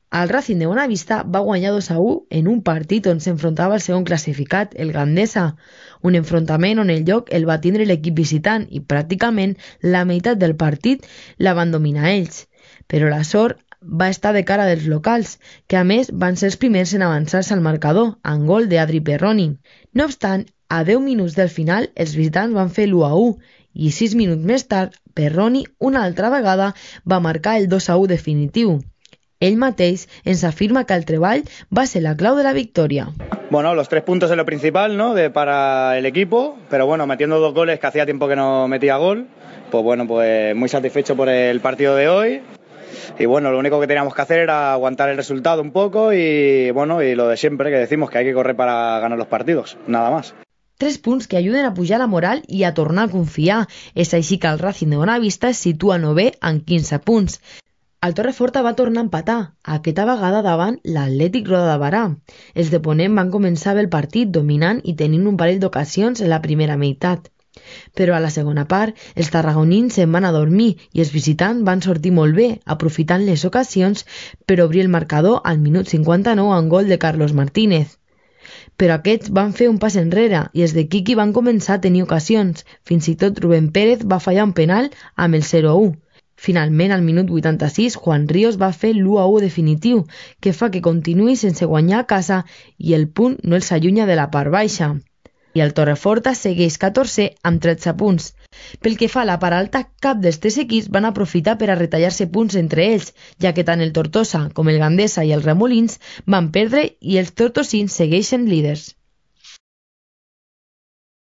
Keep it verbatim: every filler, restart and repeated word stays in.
El Racing de Bonavista va guanyar dos a u en un partit on s'enfrontava el segon classificat, el Gandesa, un enfrontament on el lloc el va tindre l'equip visitant i pràcticament la meitat del partit la van dominar ells. Però la sort va estar de cara dels locals, que a més van ser els primers en avançar-se al marcador, amb gol d'Adri Perroni. No obstant, a deu minuts del final, els visitants van fer l'u a u i sis minuts més tard, Perroni una altra vegada va marcar el dos a u definitiu. Ell mateix ens afirma que el treball va ser la clau de la victòria. Bueno, los tres puntos es lo principal, ¿no? De, para el equipo, pero bueno, metiendo dos goles que hacía tiempo que no metía gol, pues bueno, pues muy satisfecho por el partido de hoy. Y bueno, lo único que teníamos que hacer era aguantar el resultado un poco y bueno, y lo de siempre, que decimos que hay que correr para ganar los partidos, nada más. Tres punts que ajuden a pujar la moral i a tornar a confiar. És així que el Racing de Bonavista es situa novè amb quinze punts. El Torreforta va tornar a empatar, aquesta vegada davant l'Atlètic Roda de Barà. Els de Ponent van començar bé el partit dominant i tenint un parell d'ocasions en la primera meitat. Però a la segona part, els tarragonins se'n van a dormir i els visitants van sortir molt bé, aprofitant les ocasions per obrir el marcador al minut cinquanta-nou amb gol de Carlos Martínez. Però aquests van fer un pas enrere i els de Quiqui van començar a tenir ocasions. Fins i tot Rubén Pérez va fallar un penal amb el zero a u. Finalment, al minut vuitanta-sis, Juan Ríos va fer l'u a u definitiu, que fa que continuï sense guanyar a casa i el punt no els allunya de la part baixa. I el Torreforta segueix catorzè amb tretze punts. Pel que fa a la part alta, cap dels tres equips van aprofitar per a retallar-se punts entre ells, ja que tant el Tortosa com el Gandesa i el Remolins van perdre i els tortosins segueixen líders.